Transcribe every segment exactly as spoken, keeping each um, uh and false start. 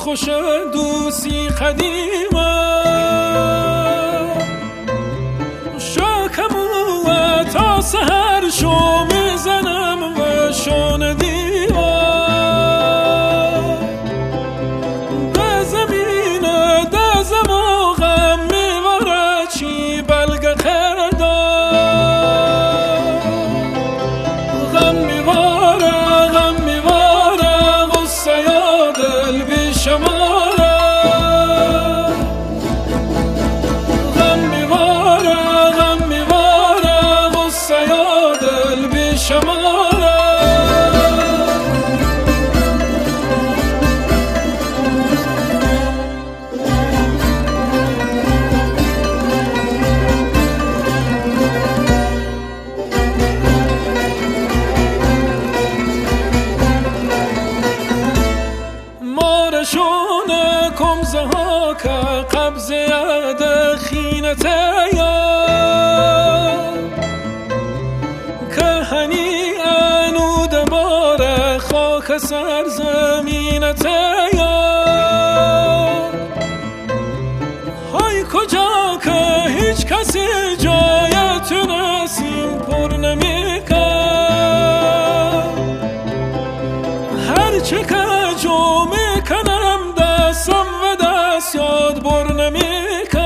خوش دوستی قدیمه شاکمو تا سهر شو میزنم و شون دیوار به زمین دزم و غم میواره چی بلگ خردار غم میواره غم میواره غصه یا دل بی شماره غم میواره غم میواره غصه یا دل بی شماره مارشون کمزه ها که قبضه ید خینته یا که هنی انود باره خاک سرزمینته یا های کجا که هیچ کسی جایتون اسیم پر نمیکن هرچه که جو میکنم دستم و دست یاد بر نمیکن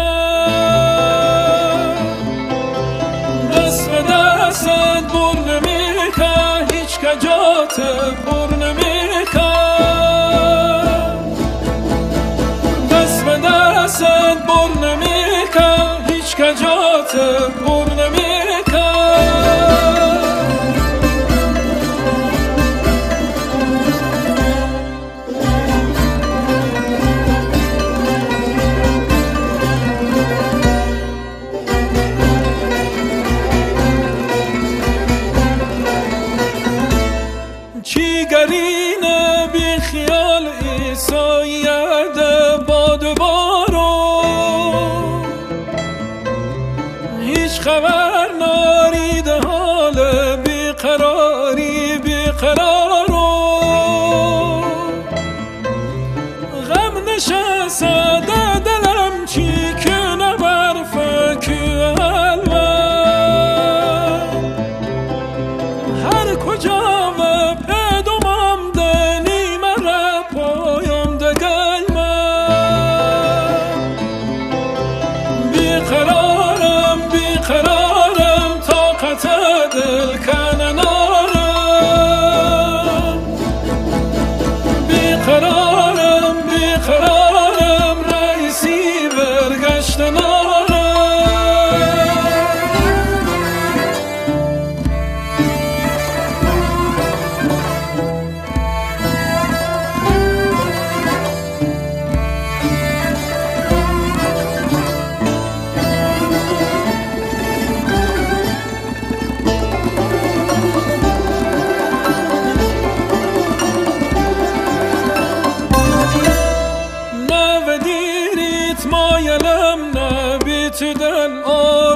دست و دستت بر نمیکن هیچ که جات پر نمیکن دست و دستت بر نمیکن هیچ که جات پر نمیکن چیگرین بی خیال ایساید باد بارو هیچ خبر نارید حال بیقراری بیقرارو غم نشسته دلم چی که نبر فکر الوه هر کجا و پیدومم دنی مرا پایم دگل من بیقرارم بیقرارم طاقت دل کنن آرم بیقرارم بیقرارم رئیسی برگشتن آرم مایلم نبی تو دل